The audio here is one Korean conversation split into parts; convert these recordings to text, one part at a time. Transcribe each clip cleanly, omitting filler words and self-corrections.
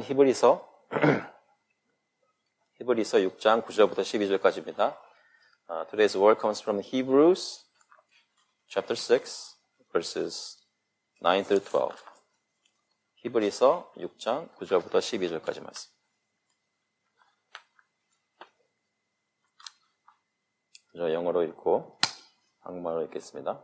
히브리서 6장 9절부터 12절까지입니다. Today's word comes from Hebrews chapter 6 verses 9 through 12. 히브리서 6장 9절부터 12절까지 말씀. 저 영어로 읽고 한국말로 읽겠습니다.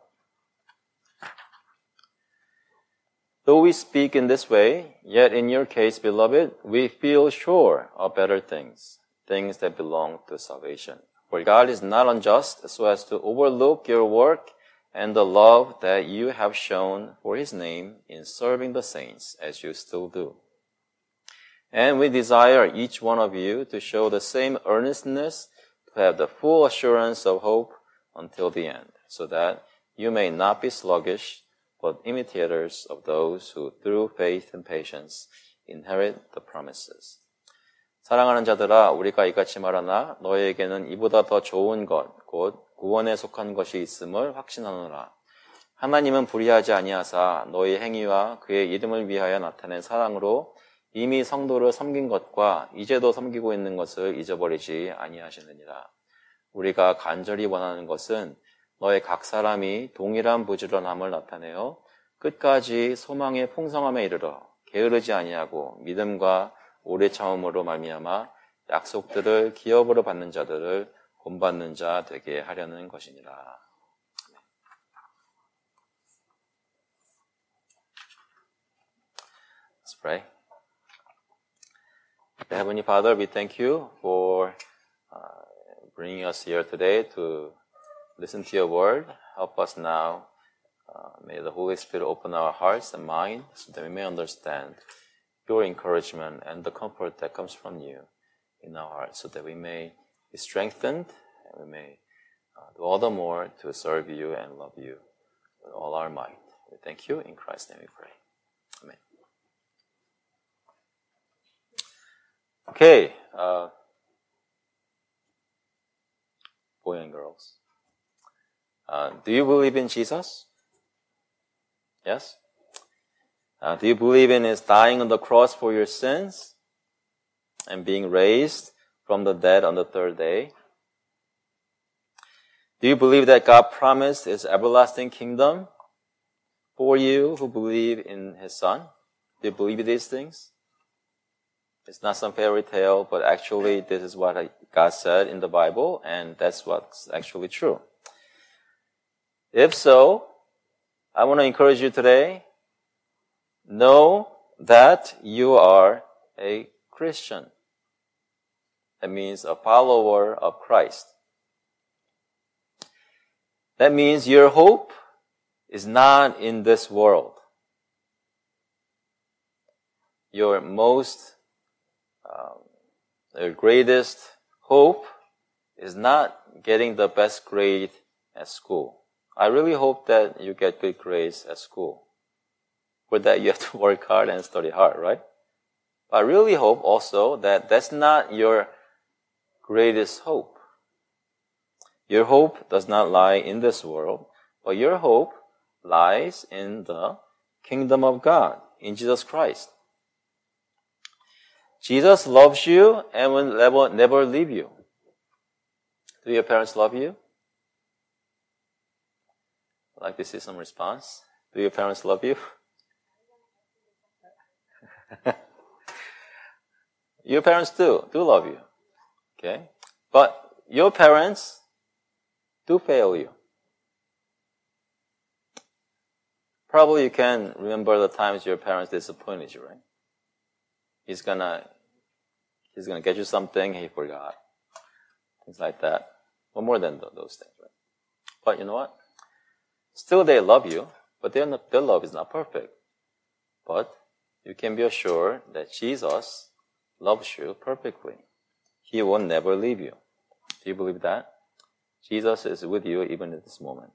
Though we speak in this way, yet in your case, beloved, we feel sure of better things, things that belong to salvation. For God is not unjust so as to overlook your work and the love that you have shown for His name in serving the saints, as you still do. And we desire each one of you to show the same earnestness, to have the full assurance of hope until the end, so that you may not be sluggish, but imitators of those who through faith and patience inherit the promises. 사랑하는 자들아, 우리가 이같이 말하나 너희에게는 이보다 더 좋은 것, 곧 구원에 속한 것이 있음을 확신하노라. 하나님은 불의하지 아니하사 너희 행위와 그의 이름을 위하여 나타낸 사랑으로 이미 성도를 섬긴 것과 이제도 섬기고 있는 것을 잊어버리지 아니하시느니라. 우리가 간절히 원하는 것은 너희 각 사람이 동일한 부지런함을 나타내어 끝까지 소망의 풍성함에 이르러 게으르지 아니하고 믿음과 오래 참음으로 말미암아 약속들을 기업으로 받는 자들을 본받는 자 되게 하려는 것이니라. Let's pray. Heavenly Father, we thank you for bringing us here today to listen to your word. Help us now. May the Holy Spirit open our hearts and minds so that we may understand your encouragement and the comfort that comes from you in our hearts, so that we may be strengthened and we may do all the more to serve you and love you with all our might. We thank you. In Christ's name we pray. Amen. Okay. Boys and girls. Do you believe in Jesus? Yes? Do you believe in His dying on the cross for your sins and being raised from the dead on the third day? Do you believe that God promised His everlasting kingdom for you who believe in His Son? Do you believe these things? It's not some fairy tale, but actually this is what God said in the Bible, and that's what's actually true. If so, I want to encourage you today, know that you are a Christian. That means a follower of Christ. That means your hope is not in this world. Your greatest hope is not getting the best grade at school. I really hope that you get good grades at school. For that, you have to work hard and study hard, right? But I really hope also that that's not your greatest hope. Your hope does not lie in this world, but your hope lies in the kingdom of God, in Jesus Christ. Jesus loves you and will never leave you. Do your parents love you? I'd like to see some response. Do your parents love you? Your parents do love you. Okay? But your parents do fail you. Probably you can remember the times your parents disappointed you, right? He's gonna get you something, he forgot. Things like that. Well, more than those things, right? But you know what? Still they love you, but their love is not perfect. But you can be assured that Jesus loves you perfectly. He will never leave you. Do you believe that? Jesus is with you even at this moment.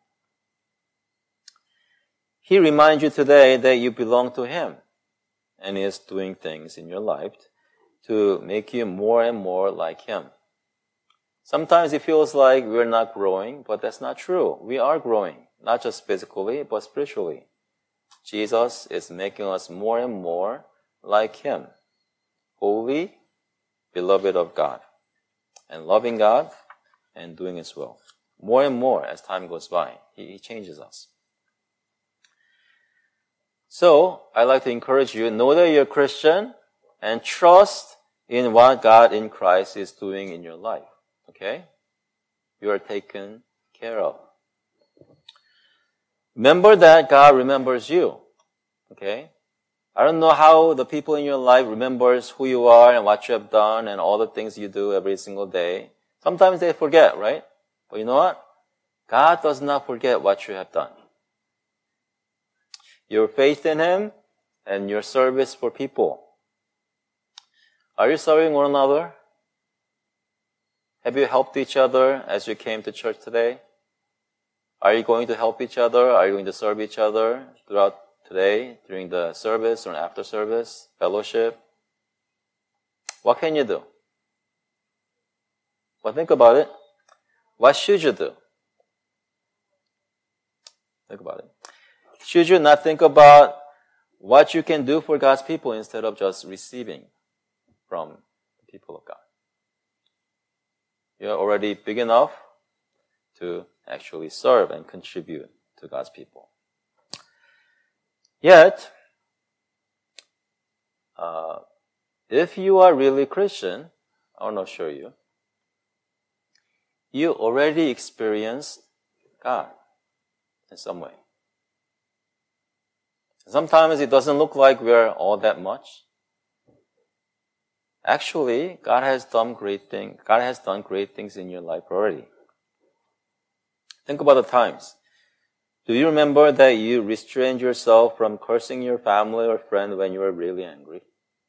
He reminds you today that you belong to Him, and He is doing things in your life to make you more and more like Him. Sometimes it feels like we're not growing, but that's not true. We are growing, not just physically, but spiritually. Jesus is making us more and more like Him. holy, beloved of God, and loving God and doing His will. More and more as time goes by, He changes us. So, I'd like to encourage you, know that you're a Christian and trust in what God in Christ is doing in your life. Okay? You are taken care of. Remember that God remembers you. Okay? I don't know how the people in your life remembers who you are and what you have done and all the things you do every single day. Sometimes they forget, right? But you know what? God does not forget what you have done. Your faith in Him and your service for people. Are you serving one another? Have you helped each other as you came to church today? Are you going to help each other? Are you going to serve each other throughout today, during the service or after service, fellowship? What can you do? Well, think about it. What should you do? Think about it. Should you not think about what you can do for God's people instead of just receiving from the people of God? You're already big enough to actually serve and contribute to God's people. Yet, if you are really Christian, I want to assure you, you already experienced God in some way. Sometimes it doesn't look like we're all that much. Actually, God has done great things. God has done great things in your life already. Think about the times. Do you remember that you restrained yourself from cursing your family or friend when you were really angry?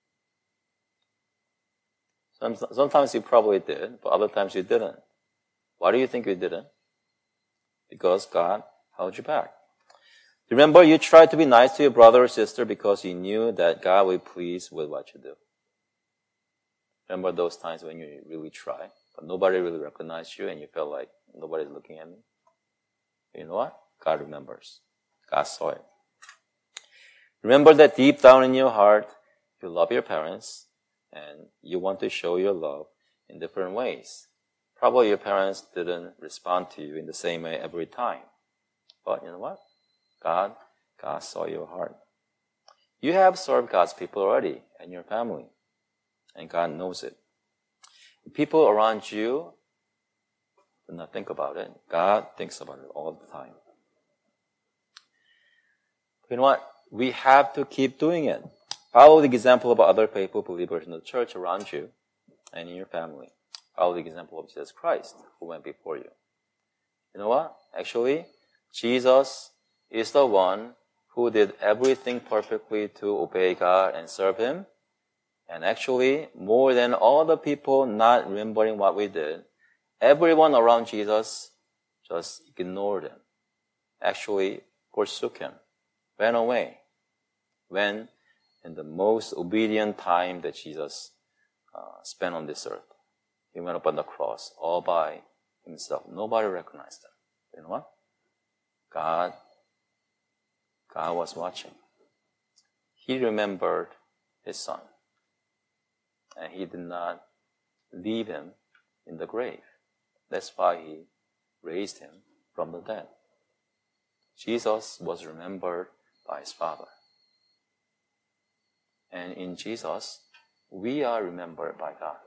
Sometimes you probably did, but other times you didn't. Why do you think you didn't? Because God held you back. Remember, you tried to be nice to your brother or sister because you knew that God would be pleased with what you do. Remember those times when you really tried, but nobody really recognized you and you felt like nobody's looking at me? You know what? God remembers. God saw it. Remember that deep down in your heart, you love your parents and you want to show your love in different ways. Probably your parents didn't respond to you in the same way every time. But you know what? God saw your heart. You have served God's people already and your family. And God knows it. The people around you do not think about it. God thinks about it all the time. You know what? We have to keep doing it. Follow the example of other faithful believers in the church around you and in your family. Follow the example of Jesus Christ who went before you. You know what? Actually, Jesus is the one who did everything perfectly to obey God and serve Him. And actually, more than all the people not remembering what we did, everyone around Jesus just ignored Him. Actually, forsook Him, ran away. When in the most obedient time that Jesus spent on this earth, He went up on the cross all by Himself. Nobody recognized Him. You know what? God was watching. He remembered His Son. And He did not leave Him in the grave. That's why He raised Him from the dead. Jesus was remembered by His Father. And in Jesus, we are remembered by God.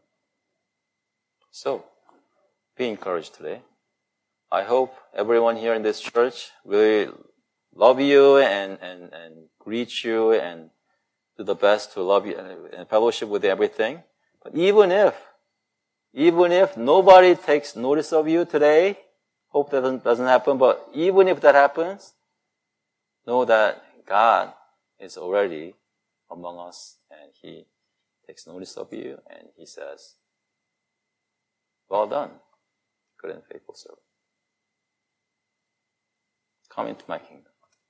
So, be encouraged today. I hope everyone here in this church really love you and greet you and do the best to love you and fellowship with everything. But even if nobody takes notice of you today, hope that doesn't happen, but even if that happens, know that God is already among us and He takes notice of you and He says, well done, good and faithful servant. Come into my kingdom.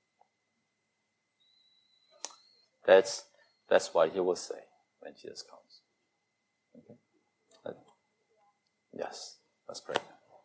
That's what He will say when Jesus comes. Okay? Yes, let's pray.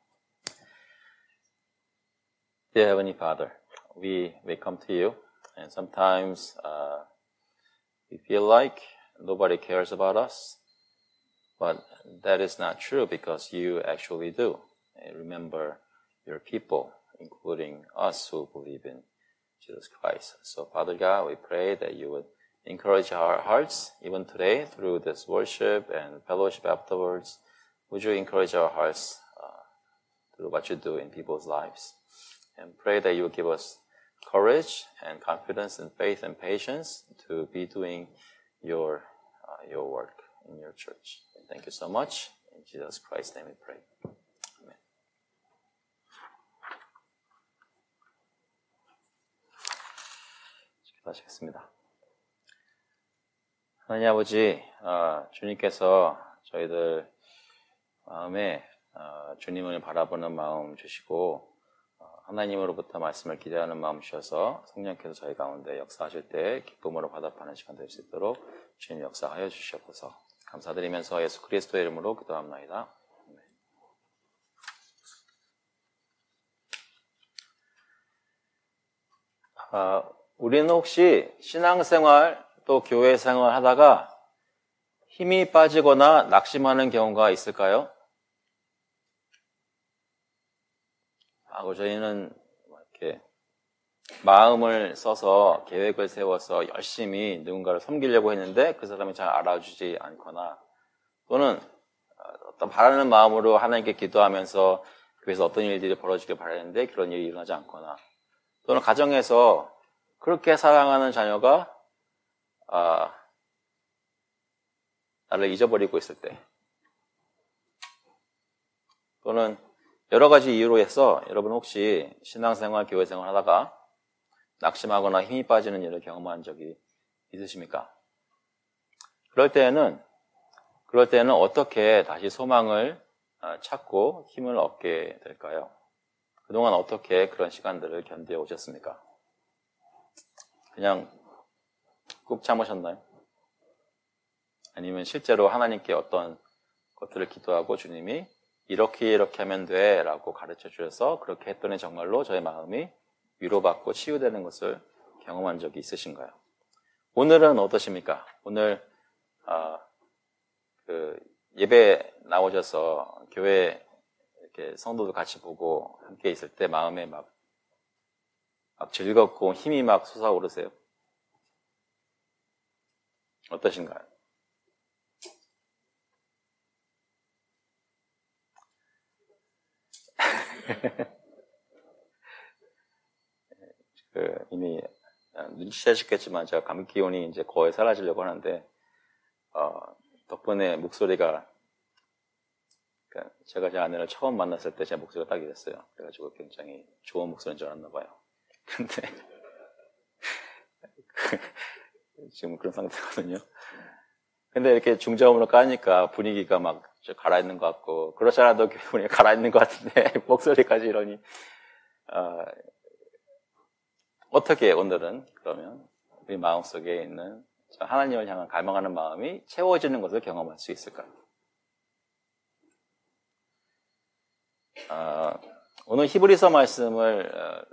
Dear Heavenly Father, we come to You, and sometimes we feel like nobody cares about us. But that is not true because you actually do. Remember your people, including us who believe in Jesus Christ. So Father God, we pray that you would encourage our hearts even today through this worship and fellowship afterwards. Would you encourage our hearts through what you do in people's lives? And pray that you will give us courage and confidence and faith and patience to be doing your work in your church. Thank you so much. In Jesus Christ's name we pray. Amen. 기도하시겠습니다. 하나님 아버지, 주님께서 저희들 마음에 주님을 바라보는 마음 주시고 하나님으로부터 말씀을 기대하는 마음 주셔서 성령께서 저희 가운데 역사하실 때 기쁨으로 화답하는 시간 될 수 있도록 주님 역사하여 주시옵소서. 감사드리면서 예수 그리스도의 이름으로 기도합나이다. 우리는 혹시 신앙생활 또 교회 생활 하다가 힘이 빠지거나 낙심하는 경우가 있을까요? 저희는 이렇게 마음을 써서 계획을 세워서 열심히 누군가를 섬기려고 했는데 그 사람이 잘 알아주지 않거나 또는 어떤 바라는 마음으로 하나님께 기도하면서 교회에서 어떤 일들이 벌어지길 바라는데 그런 일이 일어나지 않거나 또는 가정에서 그렇게 사랑하는 자녀가 나를 잊어버리고 있을 때 또는 여러 가지 이유로 해서 여러분 혹시 신앙생활, 교회생활 하다가 낙심하거나 힘이 빠지는 일을 경험한 적이 있으십니까? 그럴 때에는 어떻게 다시 소망을 찾고 힘을 얻게 될까요? 그동안 어떻게 그런 시간들을 견뎌 오셨습니까? 그냥 꾹 참으셨나요? 아니면 실제로 하나님께 어떤 것들을 기도하고 주님이 이렇게 하면 돼 라고 가르쳐 주셔서 그렇게 했더니 정말로 저의 마음이 위로받고 치유되는 것을 경험한 적이 있으신가요? 오늘은 어떠십니까? 오늘 예배 나오셔서 교회 이렇게 성도들 같이 보고 함께 있을 때 마음에 막 즐겁고 힘이 막 솟아오르세요? 어떠신가요? 이미 눈치채셨겠지만 제가 감기 기운이 이제 거의 사라지려고 하는데 덕분에 목소리가 제가 제 아내를 처음 만났을 때 제 목소리가 딱 이랬어요. 그래가지고 굉장히 좋은 목소리인 줄 알았나 봐요. 근데 지금 그런 상태거든요. 근데 이렇게 중저음으로 까니까 분위기가 막 가라앉는 것 같고 그렇지 않아도 분위기가 가라앉는 것 같은데 목소리까지 이러니 어떻게 오늘은 그러면 우리 마음속에 있는 하나님을 향한 갈망하는 마음이 채워지는 것을 경험할 수 있을까요? 오늘 히브리서 말씀을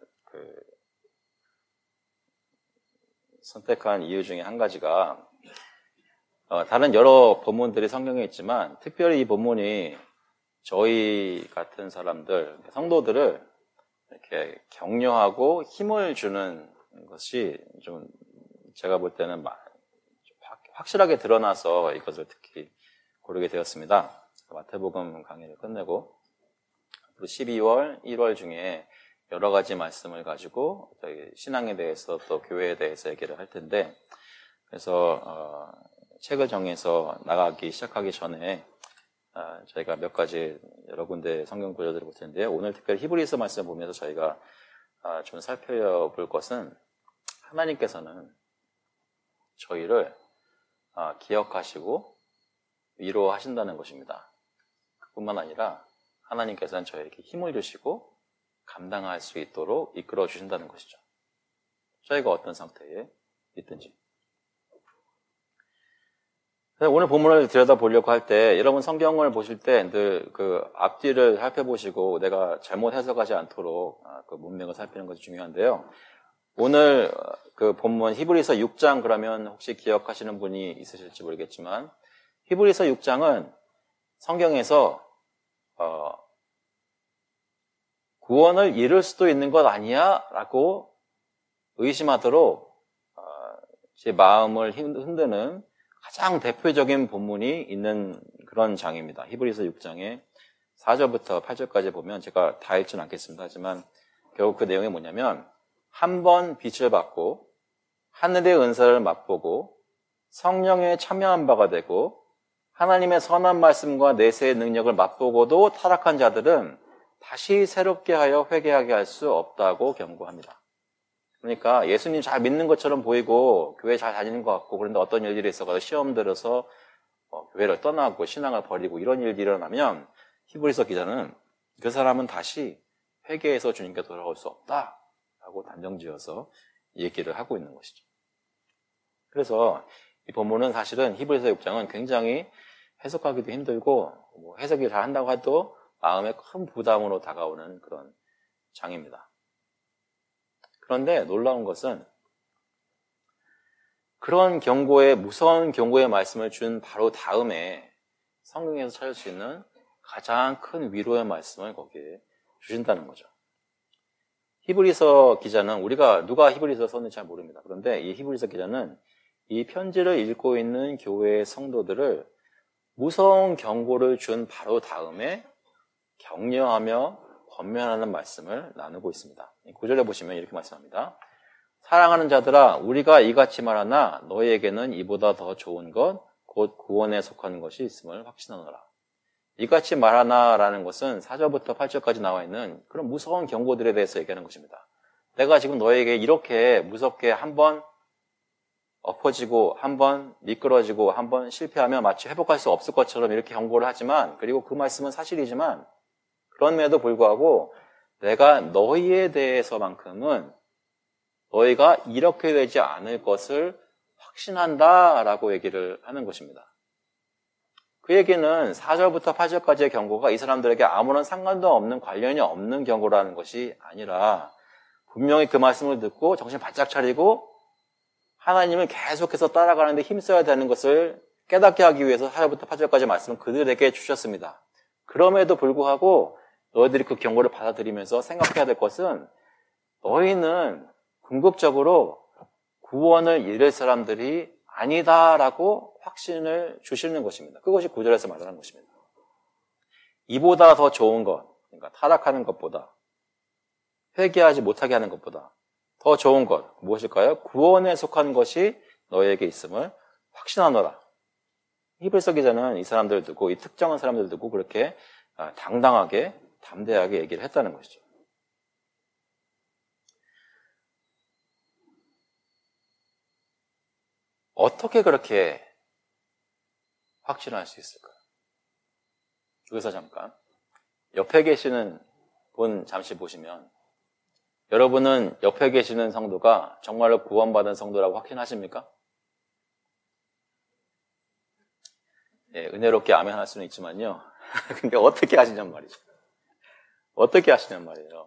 선택한 이유 중에 한 가지가 다른 여러 본문들이 성경에 있지만 특별히 이 본문이 저희 같은 사람들, 성도들을 이렇게 격려하고 힘을 주는 것이 좀 제가 볼 때는 확실하게 드러나서 이것을 특히 고르게 되었습니다. 마태복음 강의를 끝내고 12월, 1월 중에 여러 가지 말씀을 가지고 저희 신앙에 대해서 또 교회에 대해서 얘기를 할 텐데 그래서 책을 정해서 나가기 시작하기 전에 저희가 몇 가지 여러 군데 성경 보여드릴 텐데요. 오늘 특별히 히브리서 말씀 보면서 저희가 좀 살펴볼 것은 하나님께서는 저희를 기억하시고 위로하신다는 것입니다. 그뿐만 아니라 하나님께서는 저에게 힘을 주시고 감당할 수 있도록 이끌어 주신다는 것이죠. 저희가 어떤 상태에 있든지. 오늘 본문을 들여다보려고 할 때 여러분 성경을 보실 때 늘 그 앞뒤를 살펴보시고 내가 잘못 해석하지 않도록 그 문맥을 살피는 것이 중요한데요. 오늘 그 본문 히브리서 6장 그러면 혹시 기억하시는 분이 있으실지 모르겠지만 히브리서 6장은 성경에서 구원을 이룰 수도 있는 것 아니야? 라고 의심하도록 제 마음을 흔드는 가장 대표적인 본문이 있는 그런 장입니다. 히브리서 6장에 4절부터 8절까지 보면 제가 다 읽지는 않겠습니다. 하지만 결국 그 내용이 뭐냐면 한 번 빛을 받고 하늘의 은사를 맛보고 성령에 참여한 바가 되고 하나님의 선한 말씀과 내세의 능력을 맛보고도 타락한 자들은 다시 새롭게 하여 회개하게 할 수 없다고 경고합니다. 그러니까 예수님 잘 믿는 것처럼 보이고 교회 잘 다니는 것 같고 그런데 어떤 일들이 있어서 시험 들어서 교회를 떠나고 신앙을 버리고 이런 일들이 일어나면 히브리서 기자는 그 사람은 다시 회개해서 주님께 돌아올 수 없다라고 단정지어서 얘기를 하고 있는 것이죠. 그래서 이 본문은 사실은 히브리서 6장은 굉장히 해석하기도 힘들고 해석이 잘 한다고 해도 마음에 큰 부담으로 다가오는 그런 장입니다. 그런데 놀라운 것은 그런 경고의 무서운 경고의 말씀을 준 바로 다음에 성경에서 찾을 수 있는 가장 큰 위로의 말씀을 거기에 주신다는 거죠. 히브리서 기자는 우리가 누가 히브리서 썼는지 잘 모릅니다. 그런데 이 히브리서 기자는 이 편지를 읽고 있는 교회의 성도들을 무서운 경고를 준 바로 다음에 격려하며 권면하는 말씀을 나누고 있습니다. 9절에 보시면 이렇게 말씀합니다. 사랑하는 자들아 우리가 이같이 말하나 너희에게는 이보다 더 좋은 것 곧 구원에 속한 것이 있음을 확신하노라. 이같이 말하나라는 것은 4절부터 8절까지 나와 있는 그런 무서운 경고들에 대해서 얘기하는 것입니다. 내가 지금 너에게 이렇게 무섭게 한번 엎어지고 한번 미끄러지고 한번 실패하면 마치 회복할 수 없을 것처럼 이렇게 경고를 하지만 그리고 그 말씀은 사실이지만 그럼에도 불구하고 내가 너희에 대해서만큼은 너희가 이렇게 되지 않을 것을 확신한다라고 얘기를 하는 것입니다. 그 얘기는 4절부터 8절까지의 경고가 이 사람들에게 아무런 상관도 없는 관련이 없는 경고라는 것이 아니라 분명히 그 말씀을 듣고 정신 바짝 차리고 하나님을 계속해서 따라가는데 힘써야 되는 것을 깨닫게 하기 위해서 4절부터 8절까지 말씀을 그들에게 주셨습니다. 그럼에도 불구하고 너희들이 그 경고를 받아들이면서 생각해야 될 것은 너희는 궁극적으로 구원을 이룰 사람들이 아니다라고 확신을 주시는 것입니다. 그것이 9절에서 말하는 것입니다. 이보다 더 좋은 것, 그러니까 타락하는 것보다 회개하지 못하게 하는 것보다 더 좋은 것 무엇일까요? 구원에 속한 것이 너희에게 있음을 확신하노라. 히브리서 기자는 이 사람들을 두고 이 특정한 사람들을 두고 그렇게 당당하게 담대하게 얘기를 했다는 것이죠. 어떻게 그렇게 확신할 수 있을까요? 여기서 잠깐 옆에 계시는 분 잠시 보시면 여러분은 옆에 계시는 성도가 정말로 구원받은 성도라고 확신하십니까? 예, 은혜롭게 아멘 할 수는 있지만요. 근데 어떻게 하시냔 말이죠. 어떻게 하시냔 말이에요.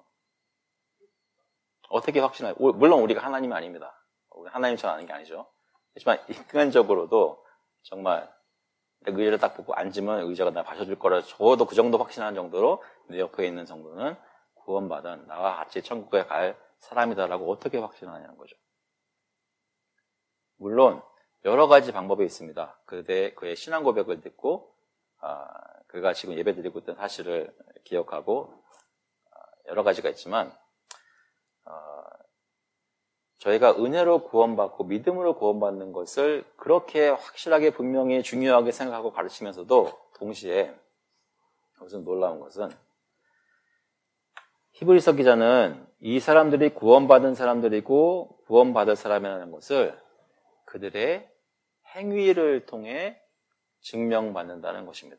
어떻게 확신해요? 물론 우리가 하나님이 아닙니다. 우리 하나님처럼 아는 게 아니죠. 하지만 인간적으로도 정말 내 의자를 딱 보고 앉으면 의자가 나 받쳐줄 거라 저도 그 정도 확신하는 정도로 내 옆에 있는 성도는 구원받은 나와 같이 천국에 갈 사람이다라고 어떻게 확신하냐는 거죠. 물론 여러 가지 방법이 있습니다. 그의 신앙 고백을 듣고 그가 지금 예배드리고 있던 사실을 기억하고 여러 가지가 있지만 저희가 은혜로 구원받고 믿음으로 구원받는 것을 그렇게 확실하게 분명히 중요하게 생각하고 가르치면서도 동시에 여기서 놀라운 것은 히브리서 기자는 이 사람들이 구원받은 사람들이고 구원받을 사람이라는 것을 그들의 행위를 통해 증명받는다는 것입니다.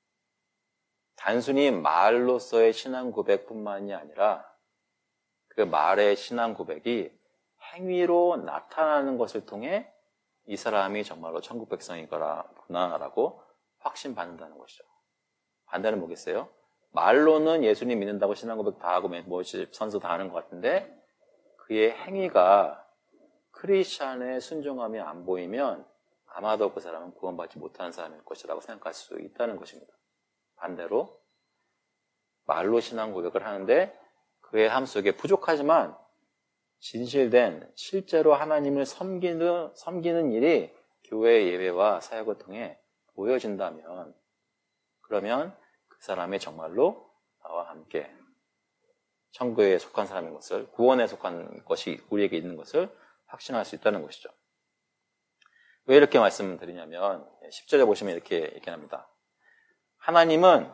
단순히 말로서의 신앙 고백뿐만이 아니라 그 말의 신앙 고백이 행위로 나타나는 것을 통해 이 사람이 정말로 천국 백성이구나라고 확신받는다는 것이죠. 반대는 뭐겠어요? 말로는 예수님 믿는다고 신앙 고백 다 하고 선수 다 하는 것 같은데 그의 행위가 크리스찬의 순종함이 안 보이면 아마도 그 사람은 구원받지 못하는 사람일 것이라고 생각할 수 있다는 것입니다. 반대로 말로 신앙 고백을 하는데 그의 삶 속에 부족하지만 진실된 실제로 하나님을 섬기는 일이 교회 예배와 사역을 통해 보여진다면 그러면 그 사람이 정말로 나와 함께 천국에 속한 사람인 것을, 구원에 속한 것이 우리에게 있는 것을 확신할 수 있다는 것이죠. 왜 이렇게 말씀드리냐면 10절에 보시면 이렇게 얘기합니다. 하나님은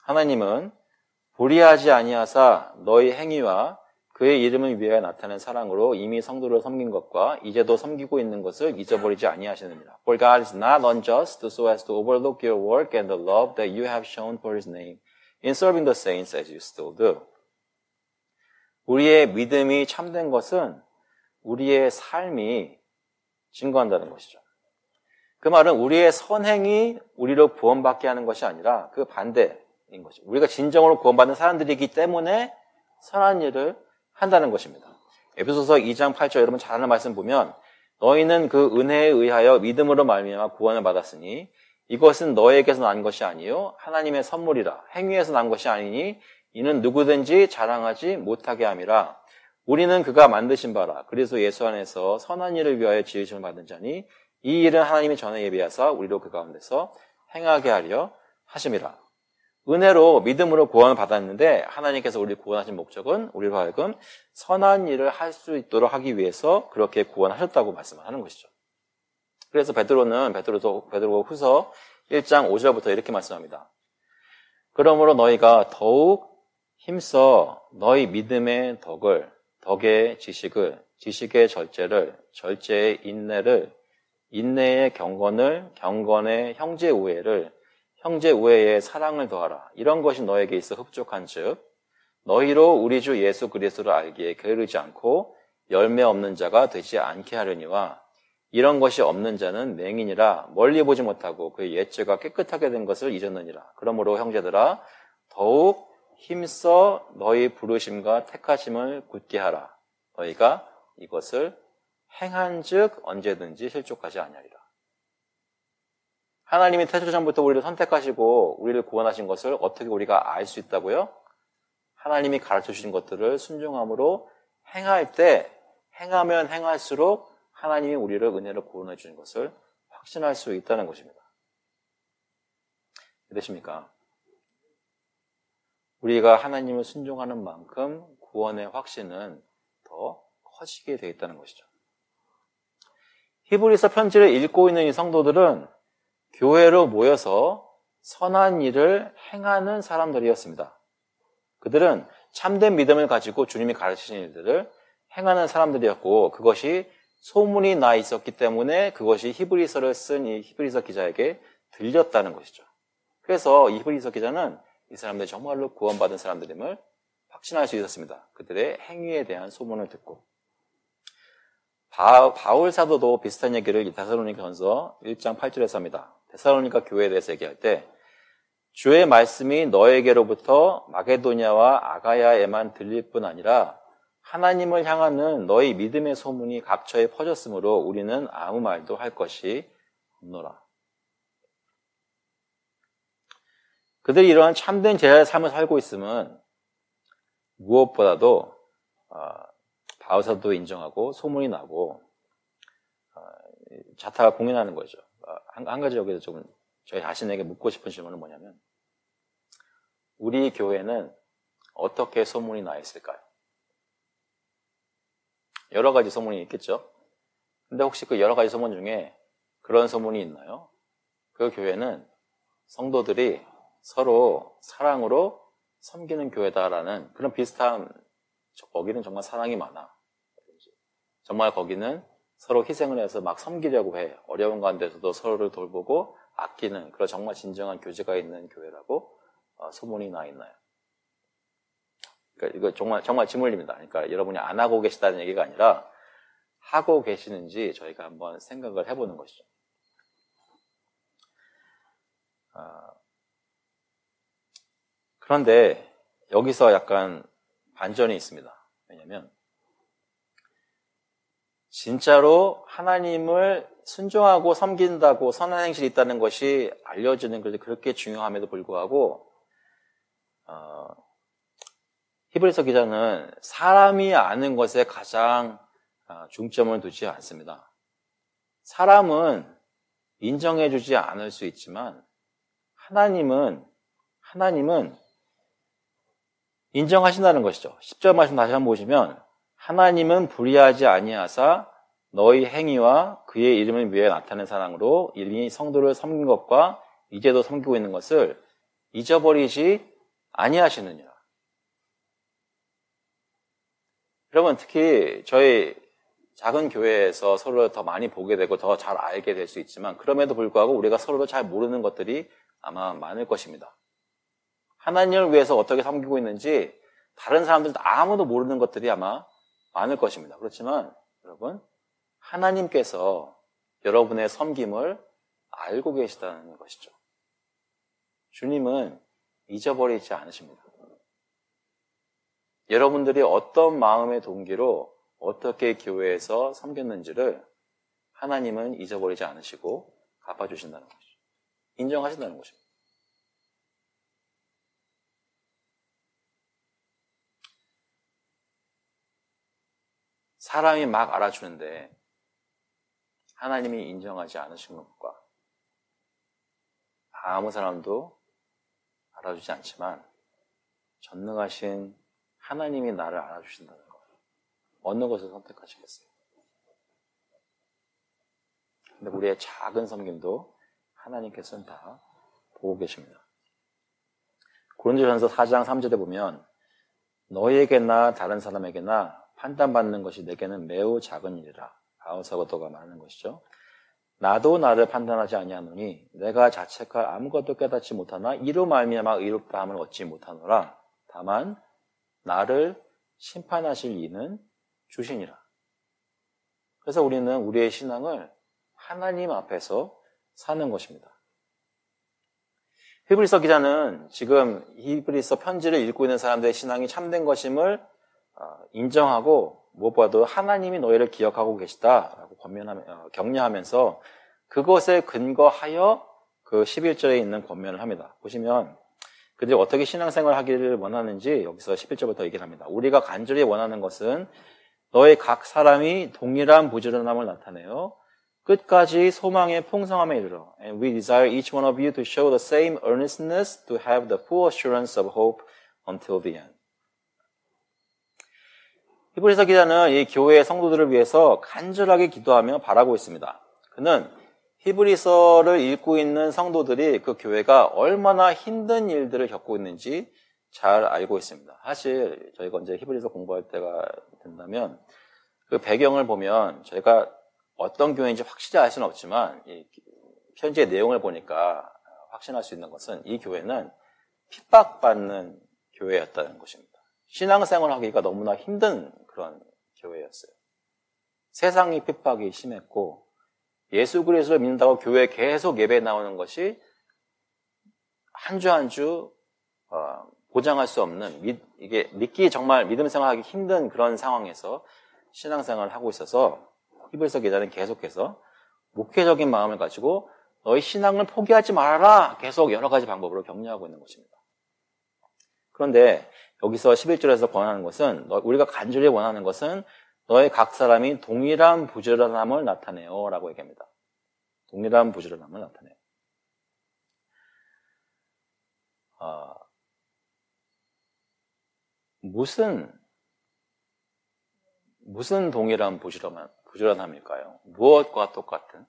불의하지 아니하사 너희 행위와 그의 이름을 위하여 나타낸 사랑으로 이미 성도를 섬긴 것과 이제도 섬기고 있는 것을 잊어버리지 아니하시느니라. For God is not unjust so as to overlook your work and the love that you have shown for His name in serving the saints as you still do. 우리의 믿음이 참된 것은 우리의 삶이 증거한다는 것이죠. 그 말은 우리의 선행이 우리를 구원받게 하는 것이 아니라 그 반대인 것이죠. 우리가 진정으로 구원받는 사람들이기 때문에 선한 일을 한다는 것입니다. 에베소서 2장 8절 여러분 잘 아는 말씀 보면 너희는 그 은혜에 의하여 믿음으로 말미암아 구원을 받았으니 이것은 너에게서 난 것이 아니요 하나님의 선물이라 행위에서 난 것이 아니니 이는 누구든지 자랑하지 못하게 함이라. 우리는 그가 만드신 바라 그리스도 예수 안에서 선한 일을 위하여 지으심을 받은 자니 이 일은 하나님이 전에 예비하사 우리로 그 가운데서 행하게 하려 하심이라. 은혜로 믿음으로 구원을 받았는데 하나님께서 우리를 구원하신 목적은 우리로 하여금 선한 일을 할 수 있도록 하기 위해서 그렇게 구원하셨다고 말씀을 하는 것이죠. 그래서 베드로가 후서 1장 5절부터 이렇게 말씀합니다. 그러므로 너희가 더욱 힘써 너희 믿음의 덕의 지식을, 지식의 절제를, 절제의 인내를, 인내의 경건을, 경건의 형제 우애를, 형제 우애에 사랑을 더하라. 이런 것이 너에게 있어 흡족한 즉 너희로 우리 주 예수 그리스도를 알기에 게으르지 않고 열매 없는 자가 되지 않게 하려니와 이런 것이 없는 자는 맹인이라 멀리 보지 못하고 그의 옛죄가 깨끗하게 된 것을 잊었느니라. 그러므로 형제들아 더욱 힘써 너희 부르심과 택하심을 굳게 하라. 너희가 이것을 행한즉 언제든지 실족하지 아니하리라. 하나님이 태초전부터 우리를 선택하시고 우리를 구원하신 것을 어떻게 우리가 알 수 있다고요? 하나님이 가르쳐 주신 것들을 순종함으로 행할 때 행하면 행할수록 하나님이 우리를 은혜로 구원해 주신 것을 확신할 수 있다는 것입니다. 믿으십니까? 우리가 하나님을 순종하는 만큼 구원의 확신은 더 커지게 되어 있다는 것이죠. 히브리서 편지를 읽고 있는 이 성도들은 교회로 모여서 선한 일을 행하는 사람들이었습니다. 그들은 참된 믿음을 가지고 주님이 가르치신 일들을 행하는 사람들이었고 그것이 소문이 나 있었기 때문에 그것이 히브리서를 쓴 이 히브리서 기자에게 들렸다는 것이죠. 그래서 이 히브리서 기자는 이 사람들이 정말로 구원받은 사람들임을 확신할 수 있었습니다. 그들의 행위에 대한 소문을 듣고. 바울 사도도 비슷한 얘기를 데살로니가전서 1장 8절에서 합니다. 데살로니가 교회에 대해서 얘기할 때 주의 말씀이 너에게로부터 마게도냐와 아가야에만 들릴 뿐 아니라 하나님을 향하는 너희 믿음의 소문이 각처에 퍼졌으므로 우리는 아무 말도 할 것이 없노라. 그들이 이러한 참된 제자의 삶을 살고 있으면 무엇보다도 바울 사도도 인정하고 소문이 나고 자타가 공인하는 거죠. 한 가지 여기서 좀 저희 자신에게 묻고 싶은 질문은 뭐냐면 우리 교회는 어떻게 소문이 나 있을까요? 여러 가지 소문이 있겠죠. 근데 혹시 그 여러 가지 소문 중에 그런 소문이 있나요? 그 교회는 성도들이 서로 사랑으로 섬기는 교회다라는 그런 비슷한 거기는 정말 사랑이 많아. 정말 거기는 서로 희생을 해서 막 섬기려고 해. 어려운 가운데서도 서로를 돌보고 아끼는 그런 정말 진정한 교제가 있는 교회라고 소문이 나 있나요? 그러니까 이거 정말 질문입니다. 그러니까 여러분이 안 하고 계시다는 얘기가 아니라 하고 계시는지 저희가 한번 생각을 해보는 것이죠. 그런데 여기서 약간 반전이 있습니다. 왜냐하면 진짜로 하나님을 순종하고 섬긴다고 선한 행실이 있다는 것이 알려지는 것이 그렇게 중요함에도 불구하고 히브리서 기자는 사람이 아는 것에 가장 중점을 두지 않습니다. 사람은 인정해주지 않을 수 있지만 하나님은 인정하신다는 것이죠. 10절 말씀 다시 한번 보시면 하나님은 불의하지 아니하사 너희 행위와 그의 이름을 위해 나타낸 사랑으로 이미 성도를 섬긴 것과 이제도 섬기고 있는 것을 잊어버리지 아니하시느니라. 여러분, 특히 저희 작은 교회에서 서로 더 많이 보게 되고 더 잘 알게 될 수 있지만 그럼에도 불구하고 우리가 서로도 잘 모르는 것들이 아마 많을 것입니다. 하나님을 위해서 어떻게 섬기고 있는지 다른 사람들도 아무도 모르는 것들이 아마 많을 것입니다. 그렇지만 여러분, 하나님께서 여러분의 섬김을 알고 계시다는 것이죠. 주님은 잊어버리지 않으십니다. 여러분들이 어떤 마음의 동기로 어떻게 교회에서 섬겼는지를 하나님은 잊어버리지 않으시고 갚아주신다는 것이죠. 인정하신다는 것입니다. 사람이 막 알아주는데 하나님이 인정하지 않으신 것과 아무 사람도 알아주지 않지만 전능하신 하나님이 나를 알아주신다는 것. 어느 것을 선택하시겠어요? 근데 우리의 작은 섬김도 하나님께서는 다 보고 계십니다. 고린도전서 4장 3절에 보면 너희에게나 다른 사람에게나 판단받는 것이 내게는 매우 작은 일이라. 바울사도가 말하는 것이죠. 나도 나를 판단하지 아니하노니 내가 자책할 아무것도 깨닫지 못하나 이로 말미암아 의롭다 함을 얻지 못하노라. 다만 나를 심판하실 이는 주시니라. 그래서 우리는 우리의 신앙을 하나님 앞에서 사는 것입니다. 히브리서 기자는 지금 히브리서 편지를 읽고 있는 사람들의 신앙이 참된 것임을 인정하고 무엇보다도 하나님이 너희를 기억하고 계시다라고 격려하면서 그것에 근거하여 그 11절에 있는 권면을 합니다. 보시면 그들이 어떻게 신앙생활을 하기를 원하는지 여기서 11절부터 얘기를 합니다. 우리가 간절히 원하는 것은 너희 각 사람이 동일한 부지런함을 나타내요. 끝까지 소망의 풍성함에 이르러. And we desire each one of you to show the same earnestness to have the full assurance of hope until the end. 히브리서 기자는 이 교회의 성도들을 위해서 간절하게 기도하며 바라고 있습니다. 그는 히브리서를 읽고 있는 성도들이 그 교회가 얼마나 힘든 일들을 겪고 있는지 잘 알고 있습니다. 사실 저희가 이제 히브리서 공부할 때가 된다면 그 배경을 보면 저희가 어떤 교회인지 확실히 알 수는 없지만 이 편지의 내용을 보니까 확신할 수 있는 것은 이 교회는 핍박받는 교회였다는 것입니다. 신앙생활 하기가 너무나 힘든 그런 교회였어요. 세상이 핍박이 심했고 예수 그리스도를 믿는다고 교회에 계속 예배에 나오는 것이 한 주 한 주 보장할 수 없는 이게 믿기 정말 믿음 생활하기 힘든 그런 상황에서 신앙생활을 하고 있어서 히브리서 기자는 계속해서 목회적인 마음을 가지고 너희 신앙을 포기하지 말아라 계속 여러 가지 방법으로 격려하고 있는 것입니다. 그런데 여기서 11절에서 권하는 것은 우리가 간절히 원하는 것은 너희 각 사람이 동일한 부지런함을 나타내요 라고 얘기합니다. 동일한 부지런함을 나타내요. 무슨 동일한 부지런함일까요? 무엇과 똑같은?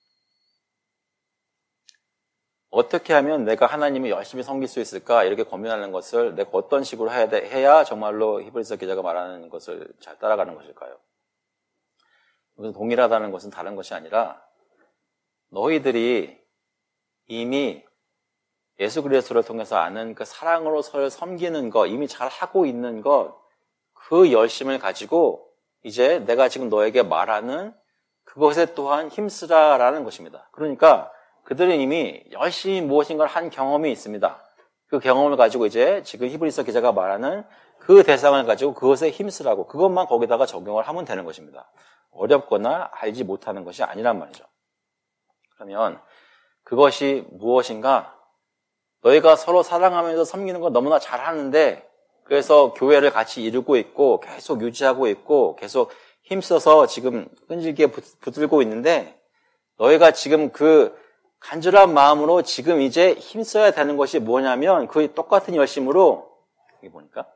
어떻게 하면 내가 하나님을 열심히 섬길 수 있을까? 이렇게 고민하는 것을 내가 어떤 식으로 해야 정말로 히브리서 기자가 말하는 것을 잘 따라가는 것일까요? 무슨 동일하다는 것은 다른 것이 아니라 너희들이 이미 예수 그리스도를 통해서 아는 그 사랑으로 서로 섬기는 것, 이미 잘 하고 있는 것, 그 열심을 가지고 이제 내가 지금 너에게 말하는 그것에 또한 힘쓰라라는 것입니다. 그러니까 그들은 이미 열심히 무엇인가를 한 경험이 있습니다. 그 경험을 가지고 이제 지금 히브리서 기자가 말하는 그 대상을 가지고 그것에 힘쓰라고 그것만 거기다가 적용을 하면 되는 것입니다. 어렵거나 알지 못하는 것이 아니란 말이죠. 그러면 그것이 무엇인가? 너희가 서로 사랑하면서 섬기는 건 너무나 잘하는데 그래서 교회를 같이 이루고 있고 계속 유지하고 있고 계속 힘써서 지금 끈질기게 붙들고 있는데 너희가 지금 그 간절한 마음으로 지금 이제 힘써야 되는 것이 뭐냐면 그 똑같은 열심으로 여기 보니까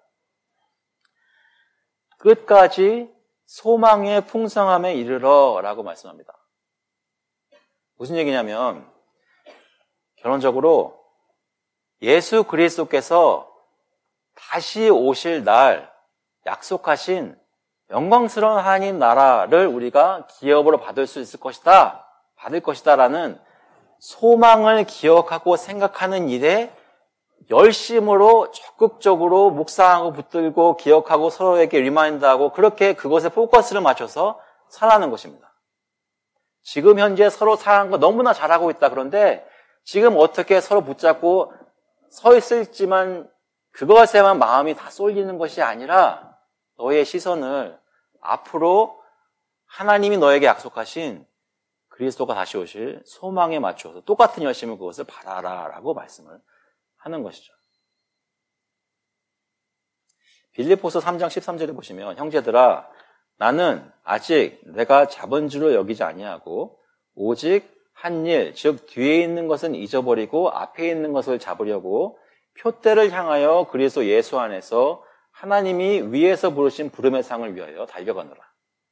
끝까지 소망의 풍성함에 이르러 라고 말씀합니다. 무슨 얘기냐면 결론적으로 예수 그리스도께서 다시 오실 날 약속하신 영광스러운 하나님 나라를 우리가 기업으로 받을 수 있을 것이다, 받을 것이다 라는 소망을 기억하고 생각하는 일에 열심으로 적극적으로 묵상하고 붙들고 기억하고 서로에게 리마인드하고 그렇게 그것에 포커스를 맞춰서 살아가는 것입니다. 지금 현재 서로 사랑하는 거 너무나 잘하고 있다. 그런데 지금 어떻게 서로 붙잡고 서 있을지만 그것에만 마음이 다 쏠리는 것이 아니라 너의 시선을 앞으로 하나님이 너에게 약속하신 그리스도가 다시 오실 소망에 맞춰서 똑같은 열심을 그것을 바라라 라고 말씀을 하는 것이죠. 빌립보서 3장 13절에 보시면 형제들아 나는 아직 내가 잡은 줄로 여기지 아니하고 오직 한 일, 즉 뒤에 있는 것은 잊어버리고 앞에 있는 것을 잡으려고 표대를 향하여 그리스도 예수 안에서 하나님이 위에서 부르신 부름의 상을 위하여 달려가노라.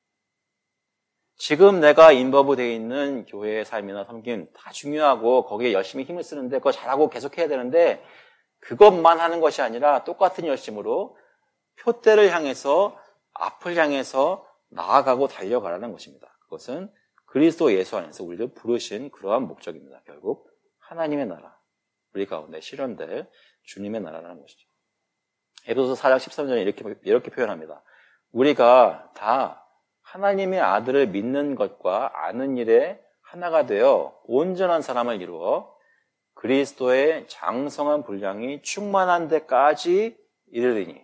지금 내가 인버브되어 있는 교회의 삶이나 섬김 다 중요하고 거기에 열심히 힘을 쓰는데 그거 잘하고 계속해야 되는데 그것만 하는 것이 아니라 똑같은 열심으로 표대를 향해서 앞을 향해서 나아가고 달려가라는 것입니다. 그것은 그리스도 예수 안에서 우리를 부르신 그러한 목적입니다. 결국 하나님의 나라, 우리 가운데 실현될 주님의 나라라는 것이죠. 에베소서 4장 13절에 이렇게 표현합니다. 우리가 다 하나님의 아들을 믿는 것과 아는 일에 하나가 되어 온전한 사람을 이루어 그리스도의 장성한 분량이 충만한 데까지 이르리니.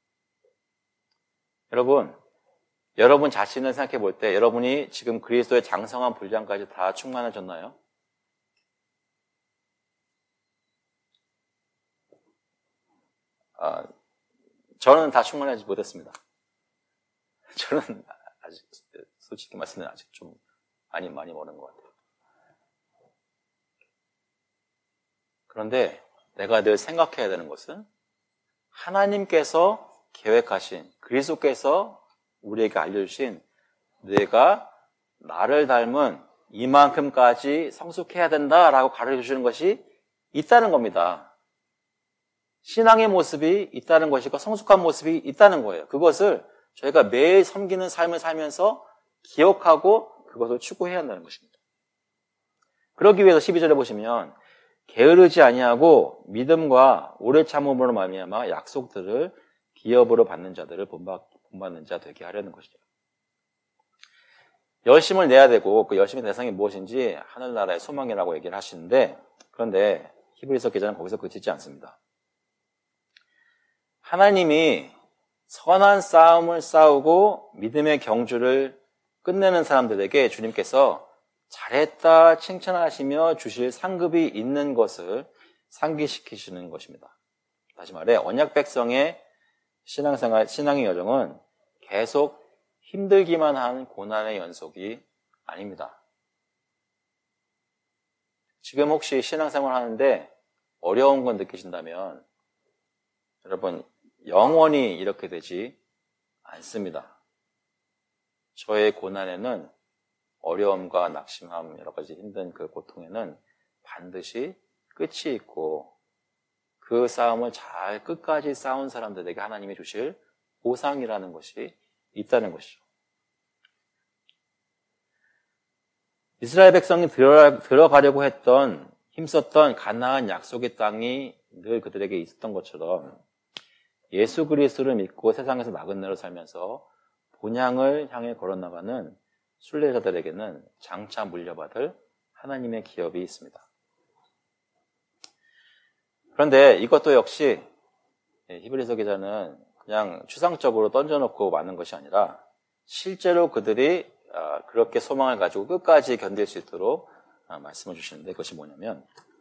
여러분 자신을 생각해 볼 때 여러분이 지금 그리스도의 장성한 분량까지 다 충만해졌나요? 저는 다 충만하지 못했습니다. 저는 아직 솔직히 말씀드리면 아직 좀 많이 멀은 것 같아요. 그런데 내가 늘 생각해야 되는 것은 하나님께서 계획하신 그리스도께서 우리에게 알려주신 내가 나를 닮은 이만큼까지 성숙해야 된다라고 가르쳐주시는 것이 있다는 겁니다. 신앙의 모습이 있다는 것이고 성숙한 모습이 있다는 거예요. 그것을 저희가 매일 섬기는 삶을 살면서 기억하고 그것을 추구해야 한다는 것입니다. 그러기 위해서 12절에 보시면 게으르지 아니하고 믿음과 오래 참음으로 말미암아 약속들을 기업으로 받는 자들을 본받는 자 되게 하려는 것이죠. 열심을 내야 되고 그 열심의 대상이 무엇인지 하늘나라의 소망이라고 얘기를 하시는데 그런데 히브리서 기자는 거기서 그치지 않습니다. 하나님이 선한 싸움을 싸우고 믿음의 경주를 끝내는 사람들에게 주님께서 잘했다 칭찬하시며 주실 상급이 있는 것을 상기시키시는 것입니다. 다시 말해 언약 백성의 신앙의 여정은 계속 힘들기만 한 고난의 연속이 아닙니다. 지금 혹시 신앙생활 하는데 어려운 건 느끼신다면 여러분 영원히 이렇게 되지 않습니다. 저의 고난에는 어려움과 낙심함 여러 가지 힘든 그 고통에는 반드시 끝이 있고 그 싸움을 잘 끝까지 싸운 사람들에게 하나님이 주실 보상이라는 것이 있다는 것이죠. 이스라엘 백성이 들어가려고 했던 힘썼던 가나안 약속의 땅이 늘 그들에게 있었던 것처럼 예수 그리스도를 믿고 세상에서 나그네로 살면서 본향을 향해 걸어나가는 순례자들에게는 장차 물려받을 하나님의 기업이 있습니다. 그런데 이것도 역시 히브리서 기자는 그냥 추상적으로 던져놓고 마는 것이 아니라 실제로 그들이 그렇게 소망을 가지고 끝까지 견딜 수 있도록 말씀을 주시는데 그것이 뭐냐면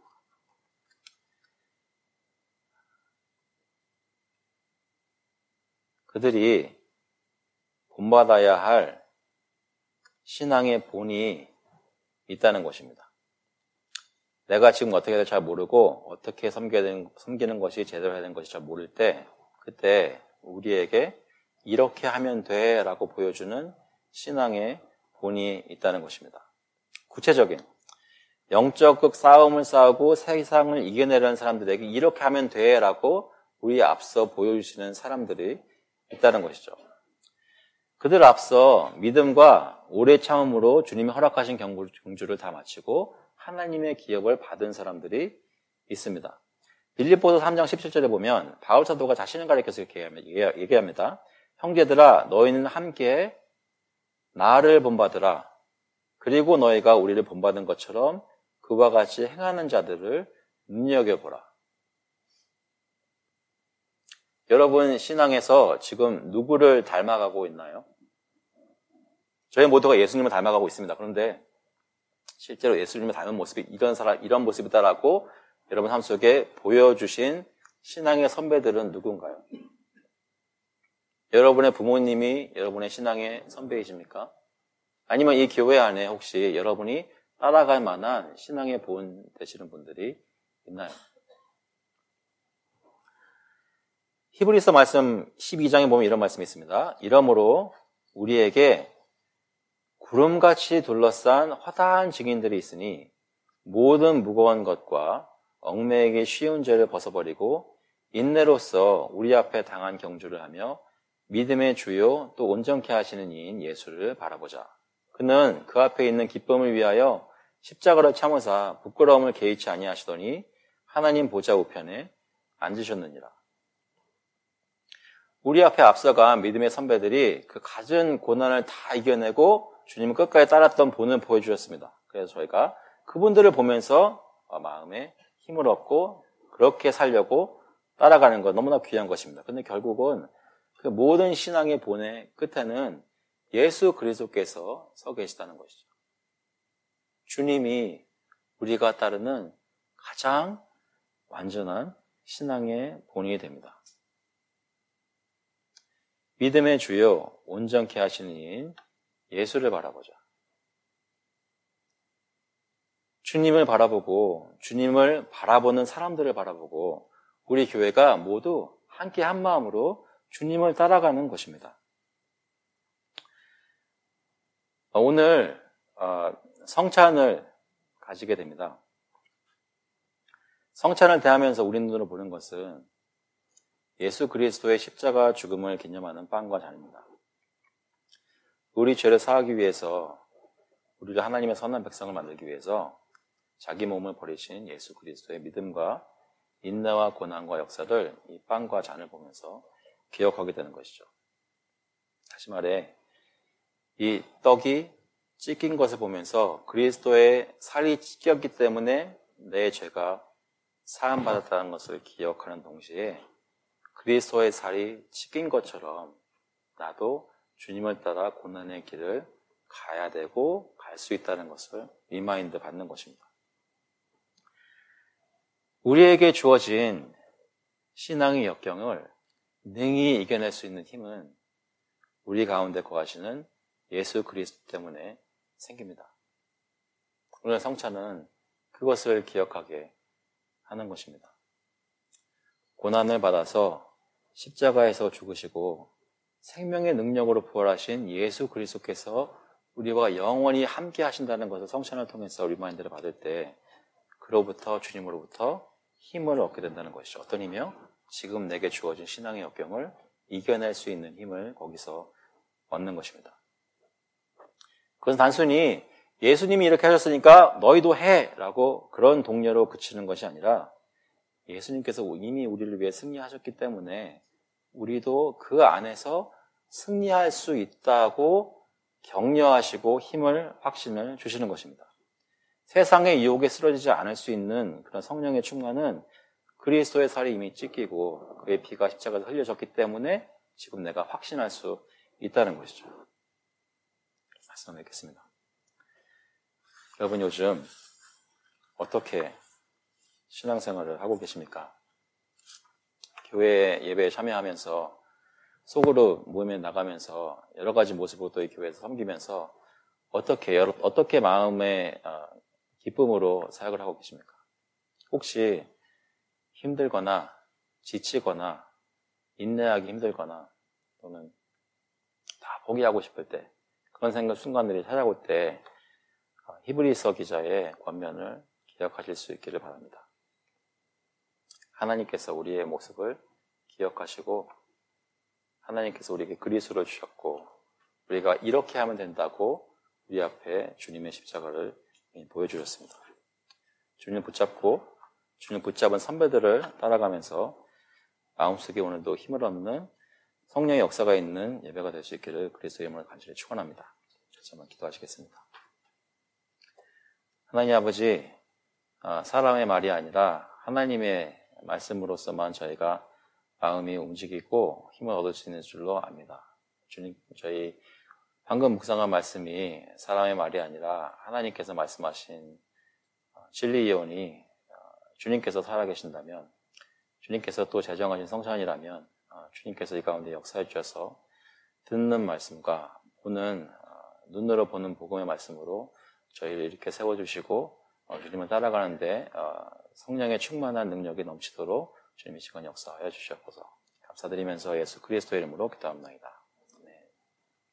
그들이 본받아야 할 신앙의 본이 있다는 것입니다. 내가 지금 어떻게 해야 될지 잘 모르고 어떻게 섬기는 것이 제대로 해야 되는 것이 잘 모를 때 그때 우리에게 이렇게 하면 돼 라고 보여주는 신앙의 본이 있다는 것입니다. 구체적인 영적 싸움을 싸우고 세상을 이겨내려는 사람들에게 이렇게 하면 돼 라고 우리 앞서 보여주시는 사람들이 있다는 것이죠. 그들 앞서 믿음과 오래 참음으로 주님이 허락하신 경주를 다 마치고 하나님의 기업을 받은 사람들이 있습니다. 빌립보서 3장 17절에 보면 바울 사도가 자신을 가리켜서 이렇게 얘기합니다. 형제들아 너희는 함께 나를 본받으라. 그리고 너희가 우리를 본받은 것처럼 그와 같이 행하는 자들을 눈여겨보라. 여러분 신앙에서 지금 누구를 닮아가고 있나요? 저희 모두가 예수님을 닮아가고 있습니다. 그런데 실제로 예수님을 닮은 모습이 이런 모습이다라고 여러분 삶 속에 보여주신 신앙의 선배들은 누군가요? 여러분의 부모님이 여러분의 신앙의 선배이십니까? 아니면 이 교회 안에 혹시 여러분이 따라갈 만한 신앙의 본 되시는 분들이 있나요? 히브리서 말씀 12장에 보면 이런 말씀이 있습니다. 이러므로 우리에게 구름같이 둘러싼 허다한 증인들이 있으니 모든 무거운 것과 얽매이기 쉬운 죄를 벗어버리고 인내로써 우리 앞에 당한 경주를 하며 믿음의 주요 또 온전케 하시는 이인 예수를 바라보자. 그는 그 앞에 있는 기쁨을 위하여 십자가를 참으사 부끄러움을 개의치 아니하시더니 하나님 보좌 우편에 앉으셨느니라. 우리 앞에 앞서간 믿음의 선배들이 그 갖은 고난을 다 이겨내고 주님을 끝까지 따랐던 본을 보여주셨습니다. 그래서 저희가 그분들을 보면서 마음에 힘을 얻고 그렇게 살려고 따라가는 것 너무나 귀한 것입니다. 그런데 결국은 그 모든 신앙의 본의 끝에는 예수 그리스도께서 서 계시다는 것이죠. 주님이 우리가 따르는 가장 완전한 신앙의 본이 됩니다. 믿음의 주요 온전케 하시는 이인 예수를 바라보자. 주님을 바라보고 주님을 바라보는 사람들을 바라보고 우리 교회가 모두 함께 한 마음으로 주님을 따라가는 것입니다. 오늘 성찬을 가지게 됩니다. 성찬을 대하면서 우리 눈으로 보는 것은 예수 그리스도의 십자가 죽음을 기념하는 빵과 잔입니다. 우리 죄를 사하기 위해서 우리를 하나님의 선한 백성을 만들기 위해서 자기 몸을 버리신 예수 그리스도의 믿음과 인내와 고난과 역사를 이 빵과 잔을 보면서 기억하게 되는 것이죠. 다시 말해 이 떡이 찢긴 것을 보면서 그리스도의 살이 찢겼기 때문에 내 죄가 사함받았다는 것을 기억하는 동시에 그리스도의 살이 찢긴 것처럼 나도 주님을 따라 고난의 길을 가야 되고 갈 수 있다는 것을 리마인드 받는 것입니다. 우리에게 주어진 신앙의 역경을 능히 이겨낼 수 있는 힘은 우리 가운데 거하시는 예수 그리스도 때문에 생깁니다. 오늘 성찬은 그것을 기억하게 하는 것입니다. 고난을 받아서 십자가에서 죽으시고 생명의 능력으로 부활하신 예수 그리스도께서 우리와 영원히 함께 하신다는 것을 성찬을 통해서 리마인드를 받을 때 그로부터 주님으로부터 힘을 얻게 된다는 것이죠. 어떤 힘이요? 지금 내게 주어진 신앙의 역경을 이겨낼 수 있는 힘을 거기서 얻는 것입니다. 그것은 단순히 예수님이 이렇게 하셨으니까 너희도 해! 라고 그런 동료로 그치는 것이 아니라 예수님께서 이미 우리를 위해 승리하셨기 때문에 우리도 그 안에서 승리할 수 있다고 격려하시고 힘을, 확신을 주시는 것입니다. 세상의 유혹에 쓰러지지 않을 수 있는 그런 성령의 충만은 그리스도의 살이 이미 찢기고 그의 피가 십자가에서 흘려졌기 때문에 지금 내가 확신할 수 있다는 것이죠. 말씀을 뵙겠습니다. 여러분 요즘 어떻게 신앙생활을 하고 계십니까? 교회 예배에 참여하면서 속으로 모임에 나가면서 여러 가지 모습으로 또 이 교회에서 섬기면서 어떻게 마음의 기쁨으로 사역을 하고 계십니까? 혹시 힘들거나 지치거나 인내하기 힘들거나 또는 다 포기하고 싶을 때 그런 순간들이 찾아올 때 히브리서 기자의 권면을 기억하실 수 있기를 바랍니다. 하나님께서 우리의 모습을 기억하시고 하나님께서 우리에게 그리스도를 주셨고 우리가 이렇게 하면 된다고 우리 앞에 주님의 십자가를 보여주셨습니다. 주님을 붙잡은 선배들을 따라가면서 마음속에 오늘도 힘을 얻는 성령의 역사가 있는 예배가 될 수 있기를 그리스도의 이름으로 간절히 축원합니다. 다시 한번 기도하시겠습니다. 하나님 아버지, 사람의 말이 아니라 하나님의 말씀으로서만 저희가 마음이 움직이고 힘을 얻을 수 있는 줄로 압니다. 주님, 저희 방금 묵상한 말씀이 사람의 말이 아니라 하나님께서 말씀하신 진리 예언이 주님께서 살아계신다면, 주님께서 또 제정하신 성찬이라면 주님께서 이 가운데 역사해 주셔서 듣는 말씀과 눈으로 보는 복음의 말씀으로 저희를 이렇게 세워주시고 주님을 따라가는데 성령의 충만한 능력이 넘치도록 주님이 시간 역사하여 주시옵소서. 감사드리면서 예수 그리스도의 이름으로 기도합니다.